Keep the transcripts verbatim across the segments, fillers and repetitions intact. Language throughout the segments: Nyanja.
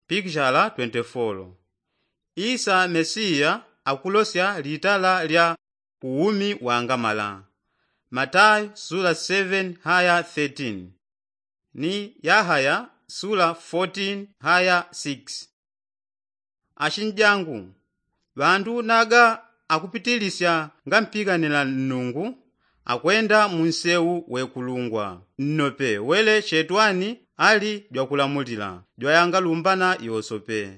Picture twenty-four. Isa Mesiya akulosya litala lya uwumi wangamala. Matayo sura seven haya thirteen. Ni Yahaya sura fourteen haya six. Achinjangu, bandu naga akupitilisya ngampiganila Nnungu akwenda munsewu wekulungwa. Nnope wele shetwani ali dwakulamulila dwayanga lumbana yosope.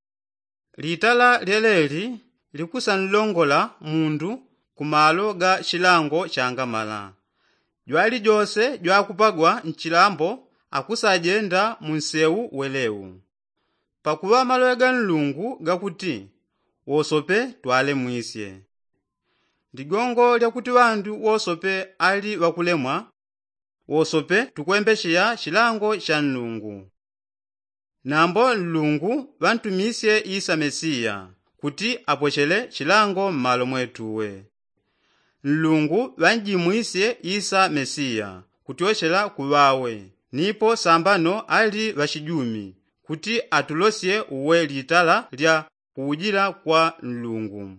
Litala leleli likusanlongola mundu kumalo ga shilango changamala. Dwali jose dwakupagwa nchilambo akusajenda munsewu welewu. Pakuwa malo ga Nlungu gakuti wosope twale mwisye. Ndigongo lyakuti bandu wosope ali wakulemwa wosope tukwembesheya shilango cha Nlungu. Nambo Nlungu bantumisye Isa Mesiya kuti apochele shilango mmalo mwetuwe. Nlungu banjimwisye Isa Mesiya kuti oshela kuwawe. Nipo sambano ali washijumi kuti atulosye uwe litala lya kuujila kwa Nlungu.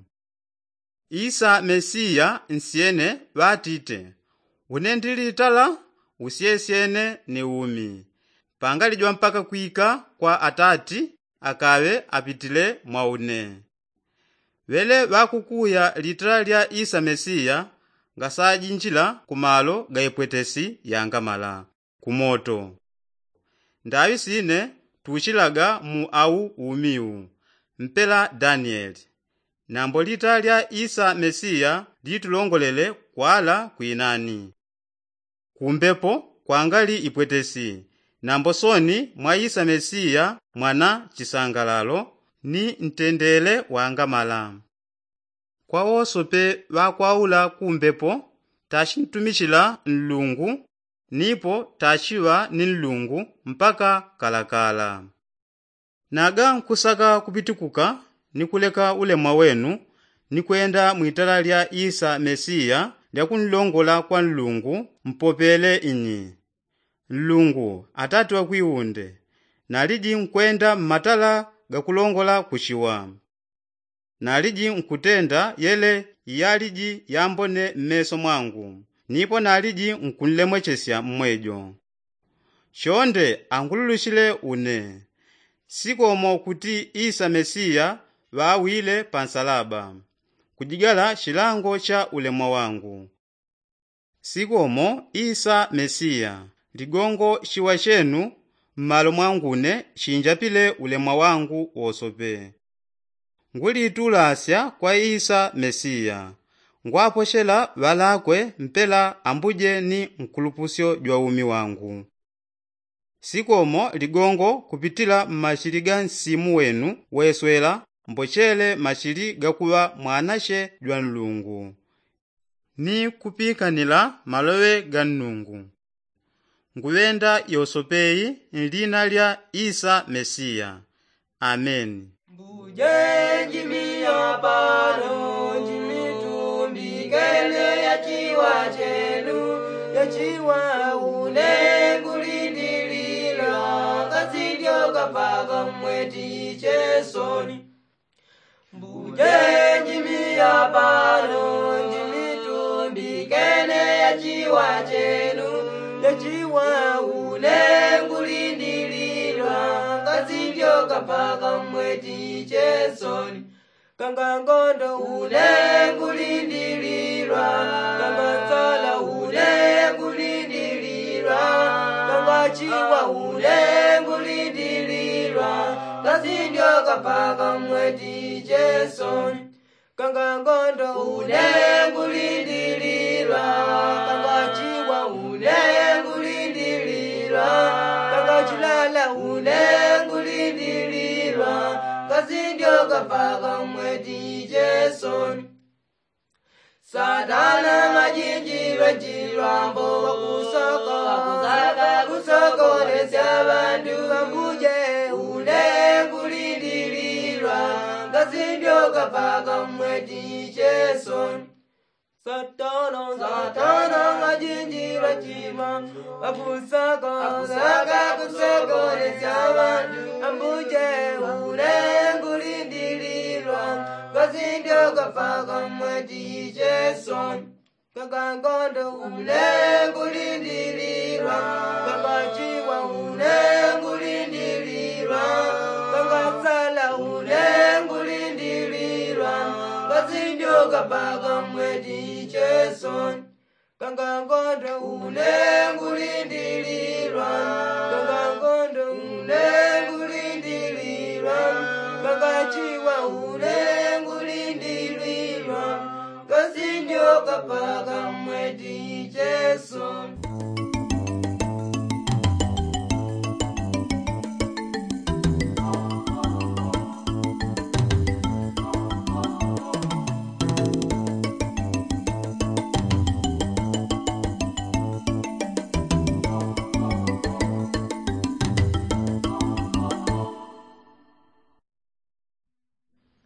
Isa Mesiya nsiene batite unendi litala usyesyene ni umi. Pangalijwa mpaka kwika kwa Atati akawe apitile mwaune. Wele bakukuya litala lya Isa Mesiya ngasajinjila kumalo gaipwetesi yangamala kumoto. Ndawi sine tuchilaga mu au umiu mpela Daniel. Nambo litala lya Isa Mesiya litulongolele kwala kuinani. Kumbepo kwangali ipwetesi. Nambo soni mwa Isa Mesiya mwana chisangalalo ni ntendele wangamala. Kwa wosope wakwaula kumbepo tashintumishila Nlungu nipo tashiwa ni Nlungu mpaka kalakala. Naga nkusaka kupitukuka nikuleka ulemwa wenu nikwenda mwitala lya Isa Mesiya lya kunlongola kwa Nlungu mpopele inyi. Nlungu Atati wa kwiunde naliji nkwenda mmatala gakulongola kushiwa. Naliji nkutenda yele yaliji yambone mmeso mwangu. Nipo naliji nkunlemwechesya mmwejo. Shonde angululushile une. Sikomo kuti Isa Mesiya wawile pansalaba kujigala shilango cha ulemwa wangu. Sikomo Isa Mesiya ligongo shiwa shenu mmalo mwangune shinjapile ulemwa wangu wosope. Ngulitulasya kwa Isa Mesiya ngwaposhela walakwe mpela ambuje ni nkulupusyo jwa umi wangu. Sikomo ligongo kupitila mmashiri ga nsimu wenu weswela mbochele mashiri gakuwa mwanashe jwa Nlungu. Ni kupikanila malowe ga Nnungu. Nguwenda yosopeyi nlina lya Isa Mesiya. Amen. Mbuje njimiya pano njimitumbikele ya chiwa chenu ya chiwa une ngulindilila kasidyo kapaka mweti chesoni. Mbuje njimiya pano njimitumbikele ya chiwa chenu ya chiwa une ngulindilila kasidyo kapaka mweti chesoni. Kangangondo ule ngulindililwa kangatsala ule ngulindililwa kangachiwa ule ngulindililwa kasidyo kapaka mweti chesoni. Kangangondo ule ngulindililwa kangachiwa ule ngulindililwa kangachilala ule ngulindililwa kasidyo kapaka mweti chesoni. Satana majinjirwe chilwambo wakusoko wakusaka kusokolesya bandu ambuje ule ngulindililwa kasidyo kapaka mweti chesoni. Satana Satana majinjirwe chilwambo wakusaka wakusaka kusokolesya bandu ambuje kasinjoka paka mweti Jason kakangondo unengulindilirwa kakachiwa unengulindilirwa kakasala unengulindilirwa kasinjoka paka mweti Jason kakangondo unengulindilirwa kakangondo unengulindilirwa kakachiwa unengulindilirwa kasinjoka paka mweti Jason